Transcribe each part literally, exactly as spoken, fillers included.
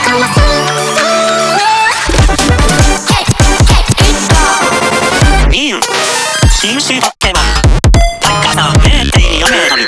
新種ポケモン高さ れいてんよん メートル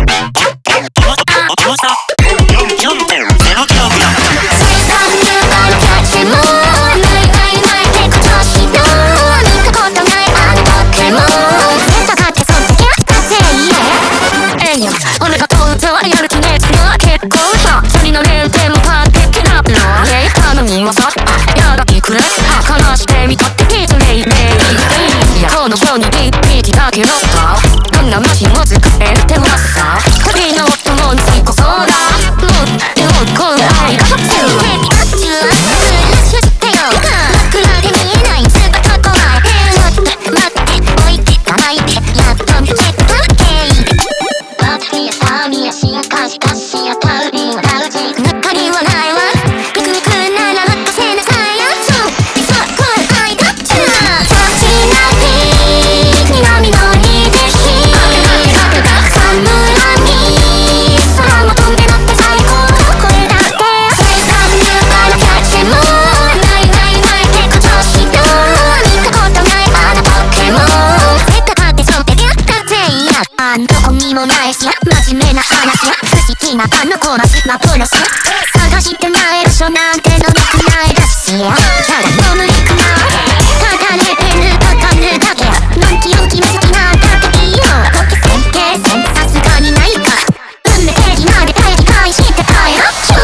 重さ よんてんゼロ キログラム最短ルーバーのキャッチもないないないってことしろ見たことないあのポケモンセット買ってそんだけだぜイエーエイヨ俺が本当はやる気ねえの結構さ距離のレールでもパーティーなのね頼みはさやがきくれ話してみたってピートレイレイいやこの世に一匹だけのさどんなマシンも使えるってわさ旅の音も最高そうだもうよこんな愛が初ヘビアッチューフラッシュしてよ枕で見えない姿怖いちょっと待って置いてかないでやっと見つけたヘイバトリアサミア進化したしやタウビンはラウジ抜かりはないわピクニックなら任せなさいよそうリソコール愛がチューそしなピー南のにでひサムラミ空も飛んで乗って最高これだって生産ルーバーのキャッチもないないないってことしろ見たことないあのポケモンせっかかってそんでやったぜいやあんどこにもないし真面目な話や不思議なあの子の島プロス探してない場所なんてのなくないだしやただの無理くなただレベルかかるだけのんきよきめ好きなんだっていいよポケセンケセンさすがにないか運命的なで大理解してたよチュ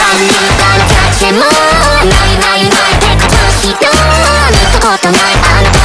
ないないないってことしろ見たことないあの